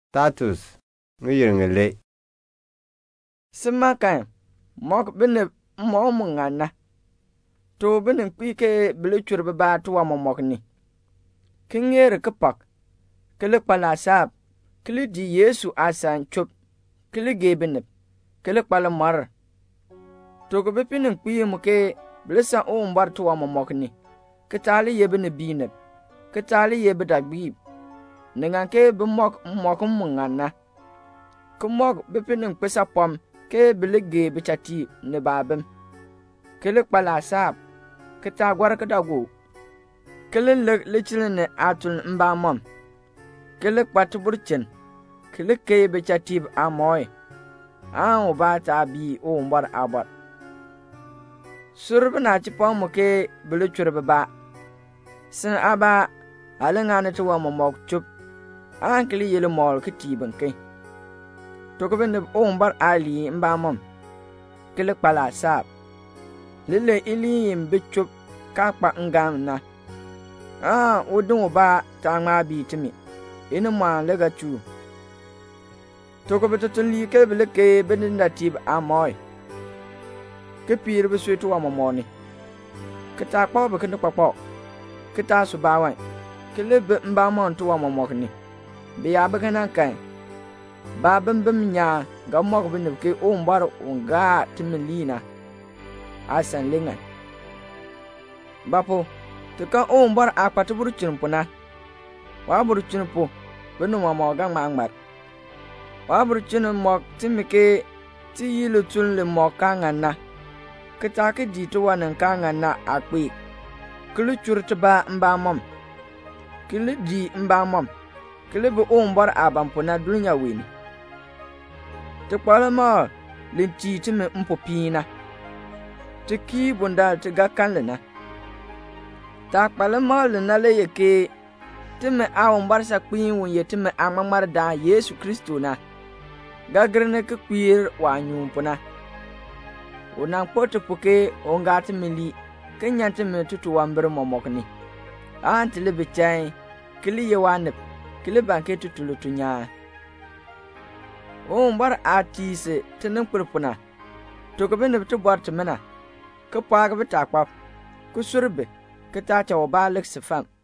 Tatus nguyirngele Simakan mok bine mo mungana to bine kwike bilichur ba tuwa momokni kingere kapak kele pala sab kele di Yesu asan chup kele gebine kele pala mar to go bepinin kwiye muke bilisa o mbar tuwa momokni ketali yebine bine ketali yebidagbi ninganke bimok mungana kumok bepinin kwesa pom ke bilege bichati ne babem kele kpala sab keta gwar kedago kele lechile ne atul mbamom kele kpatuburchen kele ke bichati amoy an bata bi o mbar abar surbna ci pom ke bilichur ba sin aba alingane tuwa momok chup an kele yele mol ketibin kai to ko ben o mbar ali mbamom kele kpala sab lele ili mbichup kakpa ngam na udun ba ta ma bi timi ina ma lega chu to ko betun li ke bele ke ben natib amoy ke pir be swetu wa momoni ke ta kpo be ke kpo ke ta su bawan kele be mbamon to wa momokni be ya be kana kai ba bim nya ga mok bin ke o mbar unga timilina asan linga bapo to ka o mbar akpatu burchin puna wa burchin pu binu mo ga mangmar wa burchin mo timike ti yilu tun le mo kangana kita ke ditu wanan kangana akpi kulu churtba mbamom kulu di mbamom kulu bu o mbar abampuna dunya wini te kpala ma linti ti me mpopina te ki bundal te ga kanlena ta kpala ma lena le yeke te me awon barsa kwin won ye te me amamar da Yesu Kristo na ga grene ke kwir wa nyumpuna onan pote puke onga te mili kenya te me tutu wamber momokni anti le bechai kili ye wanep kili banke tutulu tunya o mbar atise tenen purpuna to ko ben bitu bort mena ko paga bita kwap ku surbe ka ta ta ba lek sifam